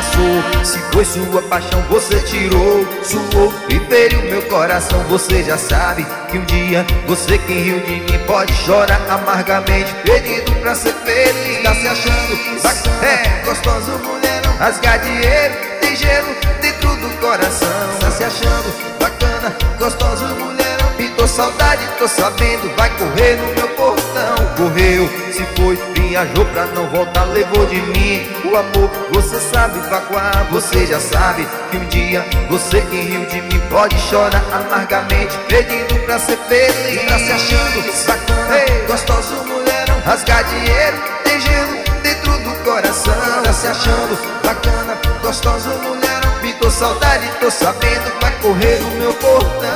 passou. Se foi sua paixão, você tirou, suou e feriu meu coração. Você já sabe que um dia você que riu de mim pode chorar amargamente, pedindo pra ser feliz. Tá se achando bacana, gostoso, mulherão, rasgar dinheiro, tem gelo dentro do coração. Tá se achando bacana, gostoso, mulherão, pintou saudade, tô sabendo, vai correr no meu portão. Correu, se foi, viajou pra não voltar, levou de mim o amor, você sabe vaguar. Você já sabe que um dia você que riu de mim pode chorar amargamente, pedindo pra ser feliz. Tá se achando bacana, gostoso, mulherão, rasgar dinheiro, tem gelo dentro do coração. Tá se achando bacana, gostoso, mulherão, pintou saudade, tô sabendo, vai correr no meu portão.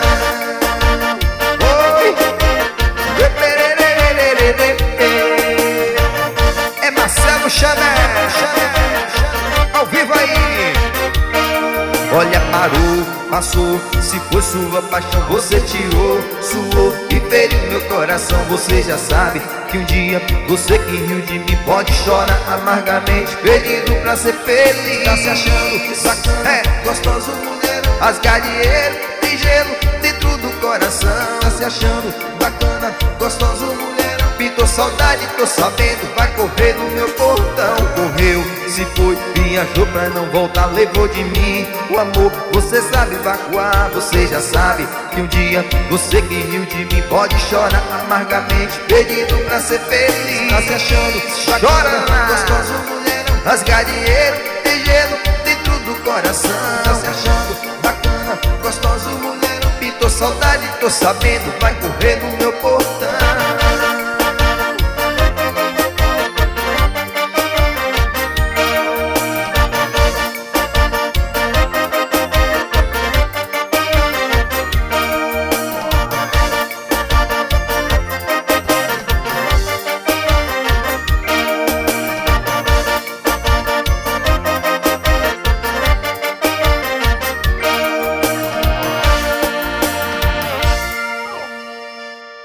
É Marcelo Chanel, ao vivo aí. Olha, parou, passou, se foi sua paixão, você tirou, suou e feriu meu coração. Você já sabe que um dia você que riu de mim pode chorar amargamente, pedindo pra ser feliz. Tá se achando bacana, gostoso, mulherão, rasgar dinheiro, tem gelo dentro do coração. Tá se achando bacana, gostoso, mulherão, pintou saudade, tô sabendo, vai correr no meu portão. Correu, se foi, viajou pra não voltar, levou de mim o amor, você sabe vacuar. Você já sabe que um dia você que riu de mim pode chorar amargamente, pedindo pra ser feliz. Tá se achando bacana, gostoso, mulherão, rasgar dinheiro, tem gelo dentro do coração. Tá se achando bacana, gostoso, mulherão, pintou saudade, tô sabendo, vai correr no meu